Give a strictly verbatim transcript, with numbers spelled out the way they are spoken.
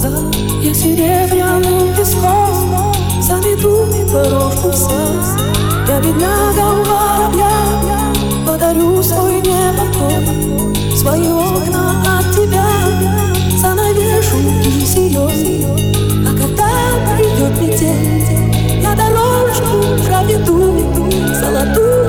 Я серебряным песком заведу дорожку в сад. Я бедняга у корабля, подарю свой непокой, свои окна от тебя занавешу кисеей. А когда придет метель, я дорожку проведу золотую.